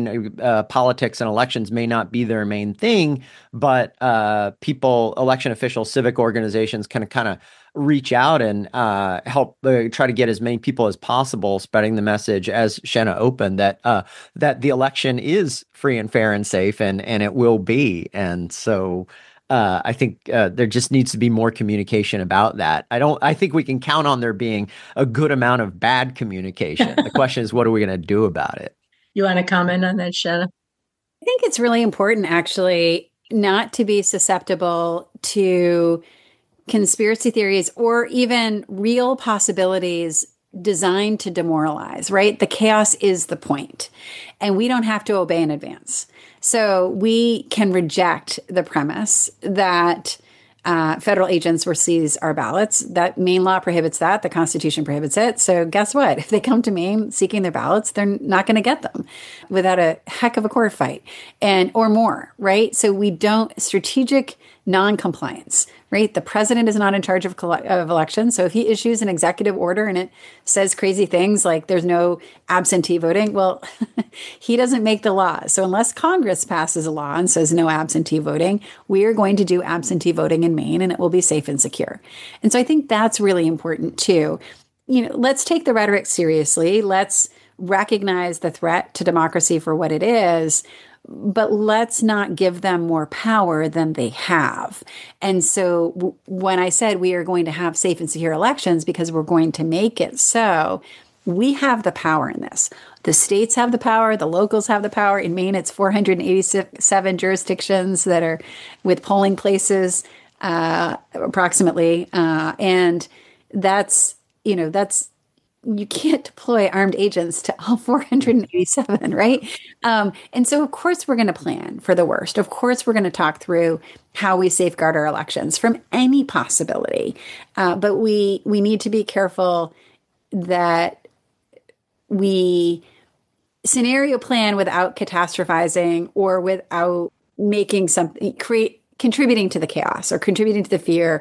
politics and elections may not be their main thing, but people, election officials, civic organizations can kind of reach out and help try to get as many people as possible spreading the message, as Shenna opened, that the election is free and fair and safe, and it will be. And so I think there just needs to be more communication about that. I think we can count on there being a good amount of bad communication. The question is, what are we going to do about it? You want to comment on that, Shenna? I think it's really important, actually, not to be susceptible to conspiracy theories or even real possibilities designed to demoralize, right? The chaos is the point, and we don't have to obey in advance. So we can reject the premise that federal agents will seize our ballots. That Maine law prohibits that. The Constitution prohibits it. So guess what? If they come to Maine seeking their ballots, they're not going to get them without a heck of a court fight or more, right? So we don't strategic non-compliance, right? The president is not in charge of elections. So if he issues an executive order and it says crazy things like there's no absentee voting, well, he doesn't make the law. So unless Congress passes a law and says no absentee voting, we are going to do absentee voting in Maine, and it will be safe and secure. And so I think that's really important too. Let's take the rhetoric seriously. Let's recognize the threat to democracy for what it is, but let's not give them more power than they have. And so when I said we are going to have safe and secure elections because we're going to make it so, We have the power in this. The states have the power. The locals have the power. In Maine, it's 487 jurisdictions that are with polling places, approximately. And that's you can't deploy armed agents to all 487, right? And so, of course, we're going to plan for the worst. Of course, we're going to talk through how we safeguard our elections from any possibility. But we need to be careful that we scenario plan without catastrophizing or without making something, contributing to the chaos or contributing to the fear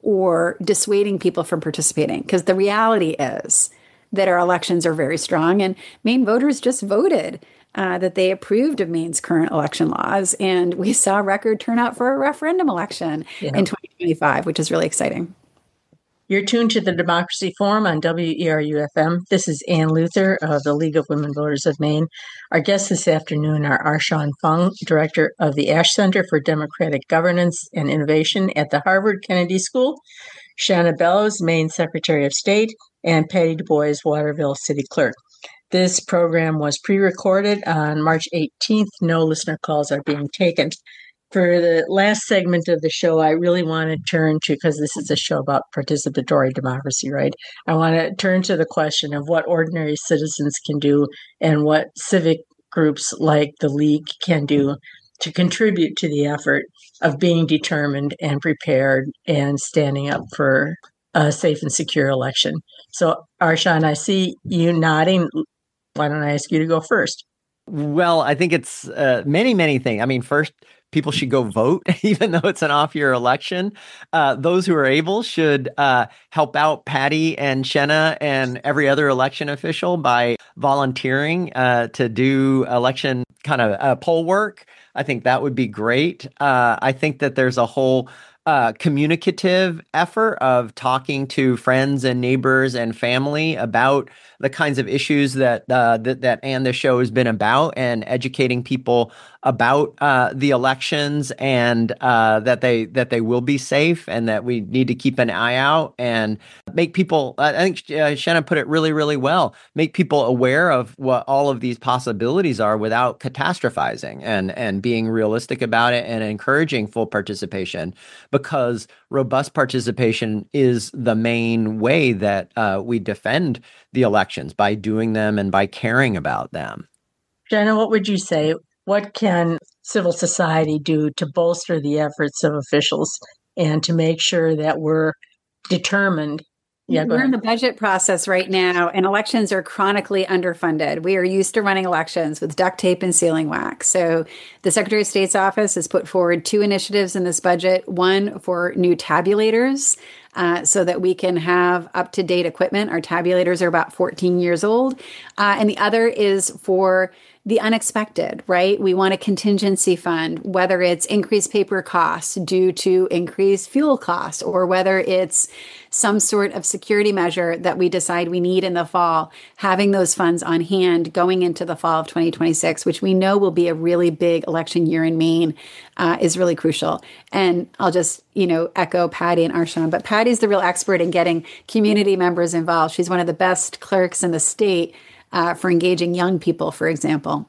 or dissuading people from participating. Because the reality is that our elections are very strong, and Maine voters just voted that they approved of Maine's current election laws, and we saw record turnout for a referendum election in 2025, which is really exciting. You're tuned to the Democracy Forum on WERU-FM. This is Ann Luther of the League of Women Voters of Maine. Our guests this afternoon are Arshan Fung, Director of the Ash Center for Democratic Governance and Innovation at the Harvard Kennedy School, Shanna Bellows, Maine Secretary of State, and Patty Du Bois, Waterville City Clerk. This program was pre-recorded on March 18th. No listener calls are being taken. For the last segment of the show, I really want to turn to, because this is a show about participatory democracy, right? I want to turn to the question of what ordinary citizens can do and what civic groups like the League can do to contribute to the effort of being determined and prepared and standing up for a safe and secure election. So, Arshan, I see you nodding. Why don't I ask you to go first? Well, I think it's many things. I mean, first, people should go vote, even though it's an off-year election. Those who are able should help out Patty and Shenna and every other election official by volunteering to do election kind of poll work. I think that would be great. I think that there's a whole communicative effort of talking to friends and neighbors and family about the kinds of issues that and the show has been about, and educating people about the elections and that they will be safe, and that we need to keep an eye out and make people. I think Shanna put it really well. Make people aware of what all of these possibilities are without catastrophizing, and being realistic about it and encouraging full participation, because robust participation is the main way that we defend the elections, by doing them and by caring about them. Jenna, what would you say? What can civil society do to bolster the efforts of officials and to make sure that we're determined? Yeah, we're in the budget process right now, and elections are chronically underfunded. We are used to running elections with duct tape and sealing wax. So the Secretary of State's office has put forward 2 initiatives in this budget, one for new tabulators, so that we can have up-to-date equipment. Our tabulators are about 14 years old. And the other is for the unexpected, right? We want a contingency fund, whether it's increased paper costs due to increased fuel costs, or whether it's some sort of security measure that we decide we need in the fall. Having those funds on hand going into the fall of 2026, which we know will be a really big election year in Maine, is really crucial. And I'll just, echo Patty and Arshan, but Patty's the real expert in getting community members involved. She's one of the best clerks in the state for engaging young people, for example.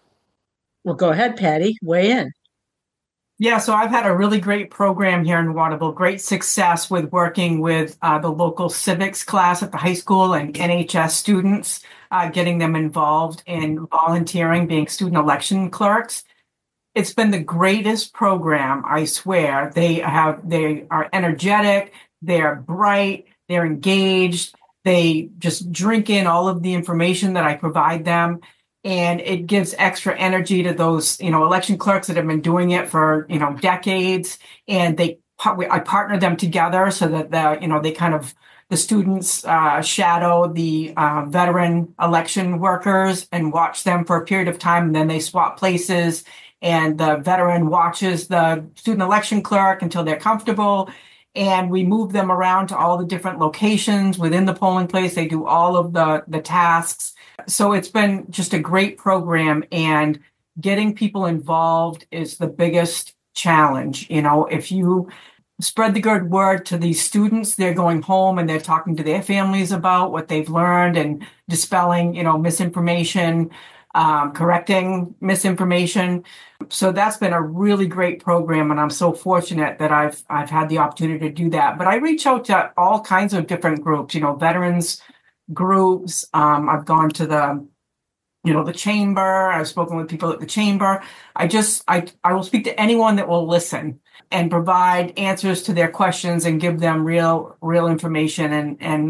Well, go ahead, Patty. Weigh in. Yeah, so I've had a really great program here in Waterville, great success with working with the local civics class at the high school and NHS students, getting them involved in volunteering, being student election clerks. It's been the greatest program, I swear. They are energetic, they're bright, they're engaged, they just drink in all of the information that I provide them. And it gives extra energy to those, election clerks that have been doing it for, decades. And I partner them together so that the students shadow the veteran election workers and watch them for a period of time. And then they swap places, and the veteran watches the student election clerk until they're comfortable. And we move them around to all the different locations within the polling place. They do all of the tasks. So it's been just a great program, and getting people involved is the biggest challenge. If you spread the good word to these students. They're going home and they're talking to their families about what they've learned and dispelling, misinformation, correcting misinformation. So that's been a really great program, and I'm so fortunate that I've had the opportunity to do that. But I reach out to all kinds of different groups, veterans groups. I've gone to the chamber. I've spoken with people at the chamber. I will speak to anyone that will listen and provide answers to their questions and give them real information. And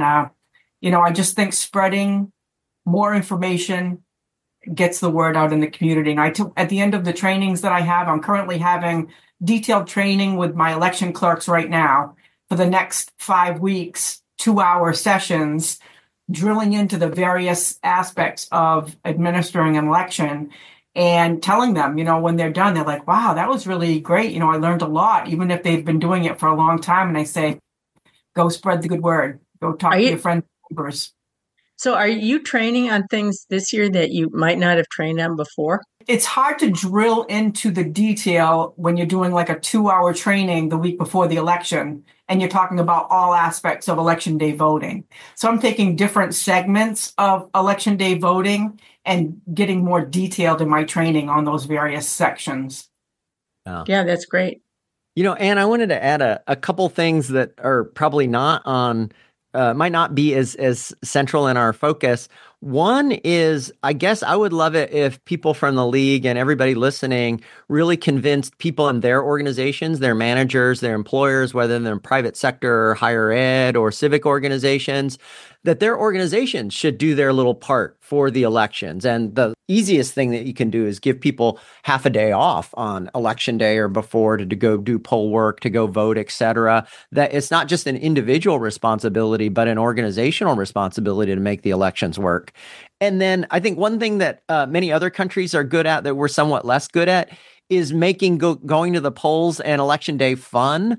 I just think spreading more information gets the word out in the community. And at the end of the trainings that I have, I'm currently having detailed training with my election clerks right now for the next 5 weeks, 2-hour sessions, drilling into the various aspects of administering an election and telling them, when they're done, they're like, wow, that was really great. I learned a lot, even if they've been doing it for a long time. And I say, go spread the good word. Go talk to your friends and neighbors. So are you training on things this year that you might not have trained on before? It's hard to drill into the detail when you're doing like a 2-hour training the week before the election and you're talking about all aspects of election day voting. So I'm taking different segments of election day voting and getting more detailed in my training on those various sections. Yeah, that's great. Anne, I wanted to add a couple things that are probably not on, might not be as central in our focus. One is, I guess I would love it if people from the league and everybody listening really convinced people in their organizations, their managers, their employers, whether they're in private sector or higher ed or civic organizations, that their organizations should do their little part for the elections. And the easiest thing that you can do is give people half a day off on election day or before to go do poll work, to go vote, et cetera. That it's not just an individual responsibility, but an organizational responsibility to make the elections work. And then I think one thing that many other countries are good at that we're somewhat less good at is making going to the polls and election day fun.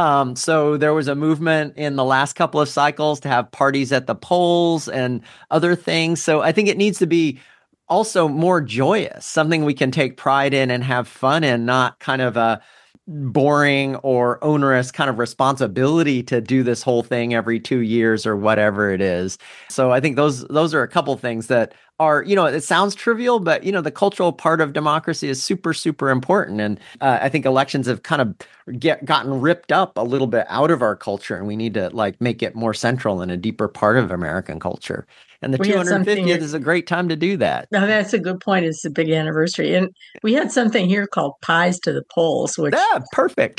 So there was a movement in the last couple of cycles to have parties at the polls and other things. So I think it needs to be also more joyous, something we can take pride in and have fun in, not kind of a boring or onerous kind of responsibility to do this whole thing every 2 years or whatever it is. So I think those are a couple things that are, it sounds trivial, but, the cultural part of democracy is super, super important. And I think elections have kind of gotten ripped up a little bit out of our culture, and we need to make it more central and a deeper part of American culture. And the 250th is a great time to do that. No, that's a good point. It's a big anniversary. And we had something here called Pies to the Polls, which perfect.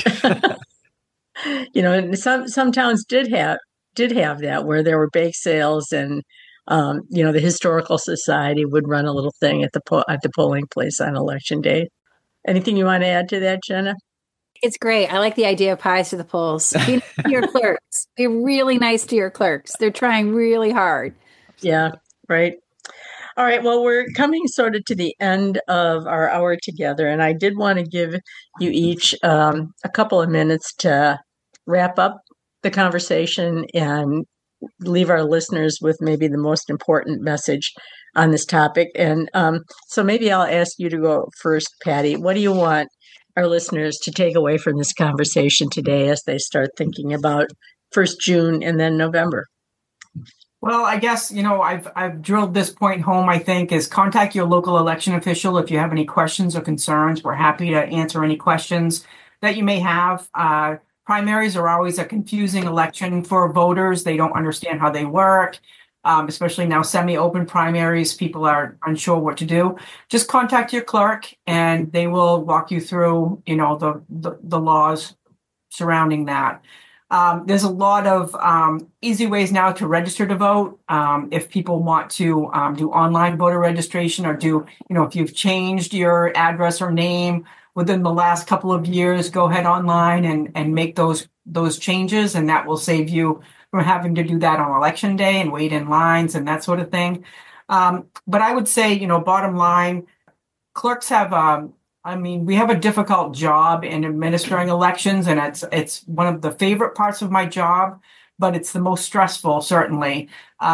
And some towns did have that, where there were bake sales, and the Historical Society would run a little thing at the polling place on election day. Anything you want to add to that, Jenna? It's great. I like the idea of pies to the polls. Be nice to your clerks. Be really nice to your clerks. They're trying really hard. Yeah, right. All right. Well, we're coming sort of to the end of our hour together, and I did want to give you each a couple of minutes to wrap up the conversation and leave our listeners with maybe the most important message on this topic. And so maybe I'll ask you to go first, Patty. What do you want our listeners to take away from this conversation today as they start thinking about first June and then November? Well, I guess, I've drilled this point home, I think, is contact your local election official if you have any questions or concerns. We're happy to answer any questions that you may have. Primaries are always a confusing election for voters. They don't understand how they work, especially now semi-open primaries. People are unsure what to do. Just contact your clerk and they will walk you through, the laws surrounding that. There's a lot of easy ways now to register to vote. If people want to do online voter registration or if you've changed your address or name within the last couple of years, go ahead online and make those changes, and that will save you from having to do that on election day and wait in lines and that sort of thing. But I would say, bottom line, clerks have we have a difficult job in administering elections, and it's one of the favorite parts of my job, but it's the most stressful, certainly.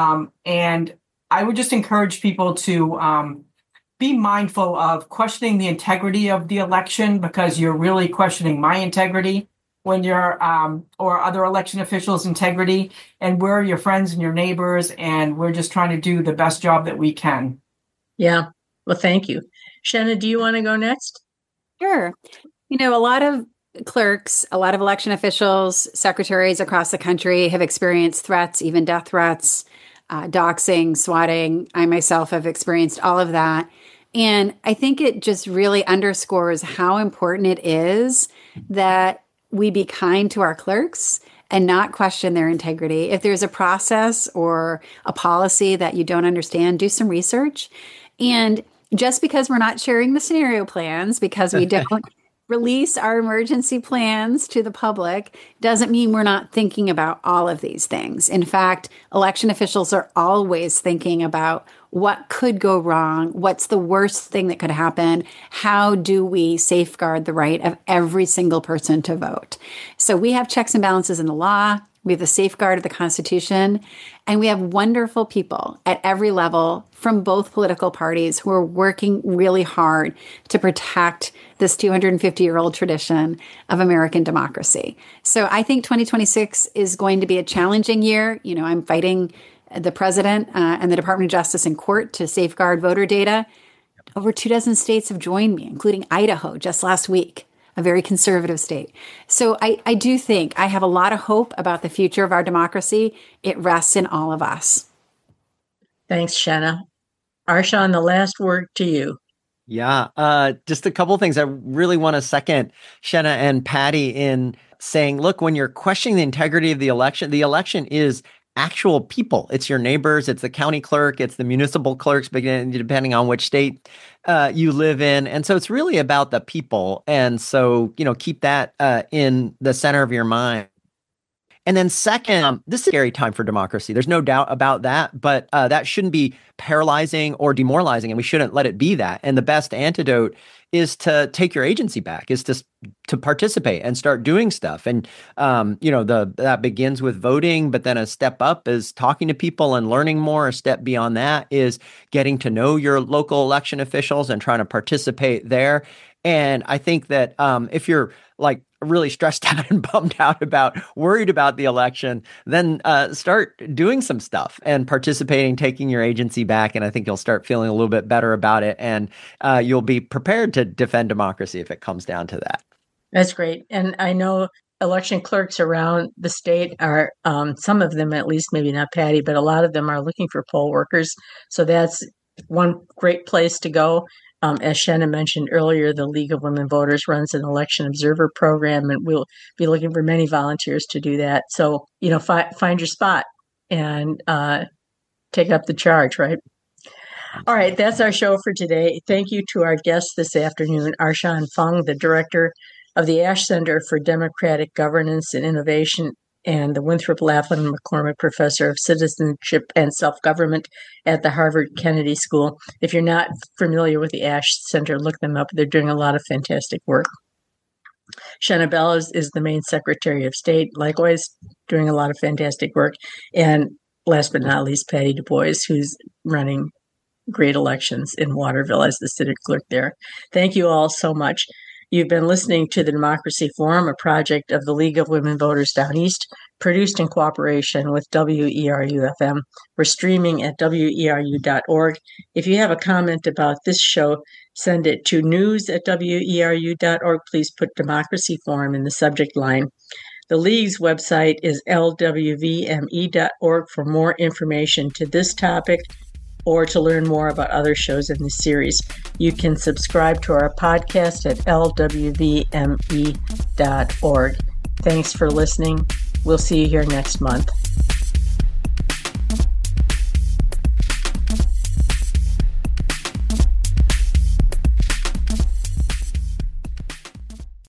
And I would just encourage people to be mindful of questioning the integrity of the election, because you're really questioning my integrity when you're or other election officials' integrity. And we're your friends and your neighbors, and we're just trying to do the best job that we can. Yeah. Well, thank you. Shanna, do you want to go next? Sure. A lot of clerks, a lot of election officials, secretaries across the country have experienced threats, even death threats, doxing, swatting. I myself have experienced all of that. And I think it just really underscores how important it is that we be kind to our clerks and not question their integrity. If there's a process or a policy that you don't understand, do some research. And just because we're not sharing the scenario plans, because we don't release our emergency plans to the public, doesn't mean we're not thinking about all of these things. In fact, election officials are always thinking about what could go wrong, what's the worst thing that could happen, how do we safeguard the right of every single person to vote. So we have checks and balances in the law, we have the safeguard of the Constitution, and we have wonderful people at every level from both political parties who are working really hard to protect this 250-year-old tradition of American democracy. So I think 2026 is going to be a challenging year. I'm fighting the president and the Department of Justice in court to safeguard voter data. Over 24 states have joined me, including Idaho just last week, a very conservative state. So I do think I have a lot of hope about the future of our democracy. It rests in all of us. Thanks, Shanna. Arshawn, the last word to you. Yeah, just a couple of things. I really want to second Shanna and Patty in saying, look, when you're questioning the integrity of the election is actual people. It's your neighbors, it's the county clerk, it's the municipal clerks, depending on which state you live in. And so it's really about the people. And so, keep that in the center of your mind. And then second, this is a scary time for democracy. There's no doubt about that, but that shouldn't be paralyzing or demoralizing, and we shouldn't let it be that. And the best antidote is to take your agency back, is to participate and start doing stuff. And, that begins with voting, but then a step up is talking to people and learning more. A step beyond that is getting to know your local election officials and trying to participate there. And I think that if you're really stressed out and bummed out worried about the election, then start doing some stuff and participating, taking your agency back. And I think you'll start feeling a little bit better about it. And you'll be prepared to defend democracy if it comes down to that. That's great. And I know election clerks around the state are, some of them at least, maybe not Patty, but a lot of them are looking for poll workers. So that's one great place to go. As Shanna mentioned earlier, the League of Women Voters runs an election observer program, and we'll be looking for many volunteers to do that. So, find your spot and take up the charge, right? All right, that's our show for today. Thank you to our guests this afternoon, Arshawn Fung, the director of the Ash Center for Democratic Governance and Innovation, and the Winthrop Laughlin McCormick Professor of Citizenship and Self-Government at the Harvard Kennedy School. If you're not familiar with the Ash Center, look them up. They're doing a lot of fantastic work. Shanna Bell is the Maine Secretary of State, likewise doing a lot of fantastic work. And last but not least, Patty Du Bois, who's running great elections in Waterville as the city clerk there. Thank you all so much. You've been listening to the Democracy Forum, a project of the League of Women Voters Down East, produced in cooperation with WERU-FM. We're streaming at weru.org. If you have a comment about this show, send it to news@weru.org. Please put Democracy Forum in the subject line. The League's website is lwvme.org for more information to this topic or to learn more about other shows in this series. You can subscribe to our podcast at lwvme.org. Thanks for listening. We'll see you here next month.